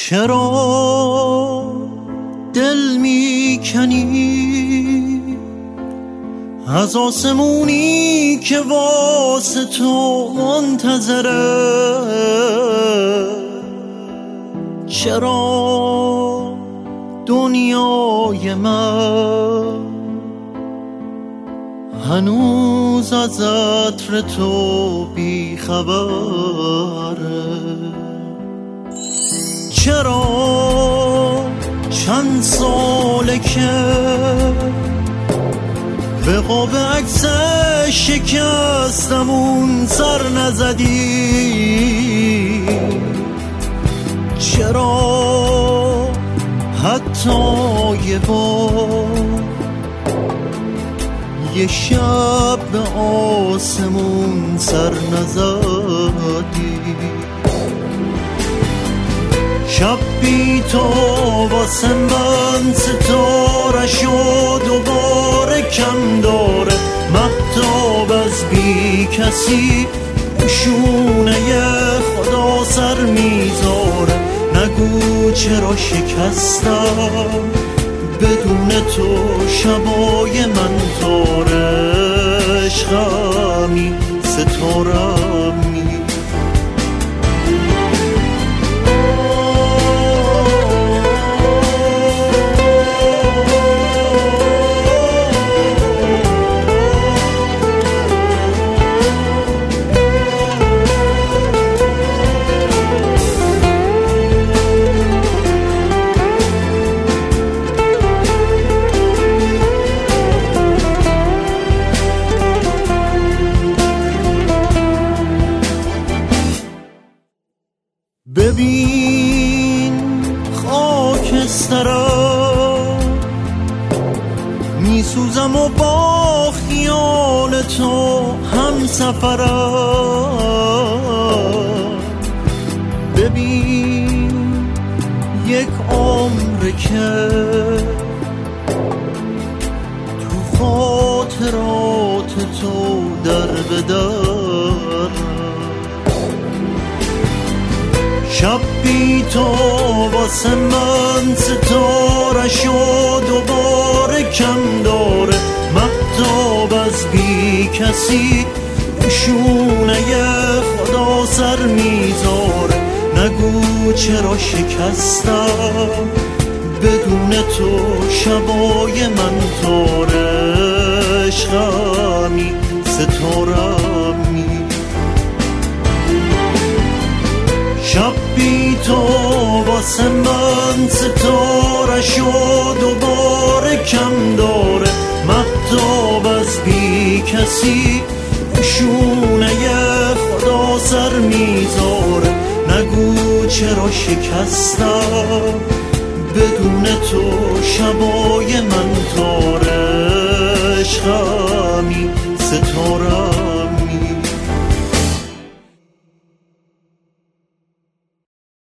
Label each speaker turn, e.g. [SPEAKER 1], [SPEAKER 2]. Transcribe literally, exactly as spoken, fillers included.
[SPEAKER 1] چرا دل میکنی از آسمونی که واسه تو منتظره؟ چرا دنیای من هنوز از عطر تو بی خبره؟ چرا چند ساله که به قاب عکس شکستمون سر نزدی؟ چرا حتی یه بار یه شب به آسمون سر نزدی؟ شب بی تو واسه من ستارش و دوباره کم داره، مهتاب از بی کسی شونه خدا سر میذاره. نگو چرا شکستم بدون تو شبای من تاره، عشقمی ستارمی. ببین خاکسترم میسوزم و با خیال تو هم سفرم. ببین یک عمر که تو خاطرات تو در بدر. شب بی تو واسه من ستارش و دوباره کم داره، مهتاب از بی کسی شونه خدا سر میذاره. نگو چرا شکستم بدون تو شبای من تاره، عشقمی ستارمی. شب بی تو واسه من ستارش و دوباره کم داره، مهتاب از بی کسی شونه خدا سر میذاره. نگو چرا شکستم بدون تو شبای من تاره، عشقمی ستاره.